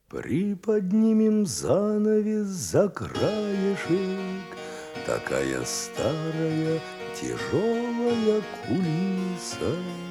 Приподнимем занавес за краешек, такая старая тяжелая кулиса.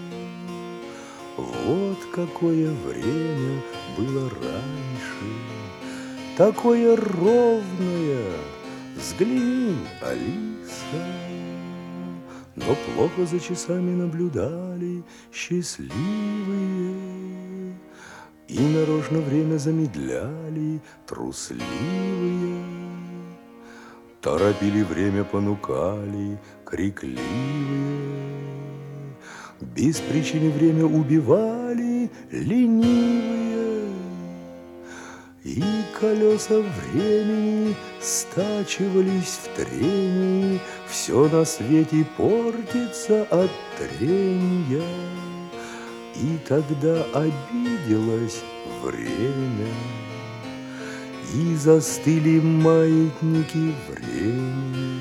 Вот какое время было раньше, такое ровное, взгляни, Алиса. Но плохо за часами наблюдали счастливые, и нарочно время замедляли трусливые. Торопили время, понукали крикливые, без причины время убивали ленивые. И колеса времени стачивались в трении, все на свете портится от трения. И тогда обиделось время, и застыли маятники времени.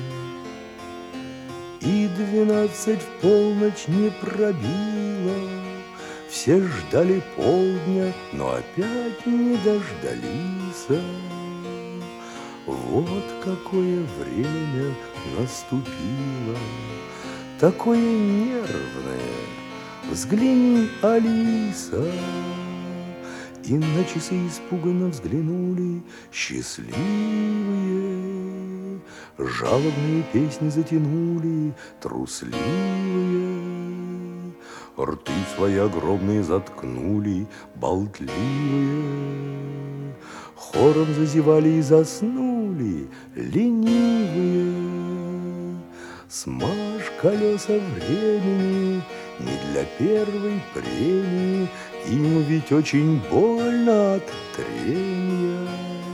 И 12 в полночь не пробило, все ждали полдня, но опять не дождались. Вот какое время наступило, такое нервное. Взгляни, Алиса. И на часы испуганно взглянули счастливые, жалобные песни затянули трусливые, рты свои огромные заткнули болтливые, хором зазевали и заснули ленивые. Смажь колеса времени не для первой премии, им ведь очень больно от трения.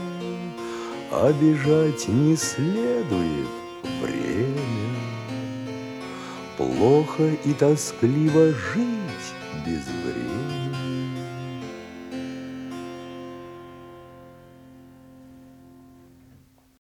Обижать не следует время, плохо и тоскливо жить без времени.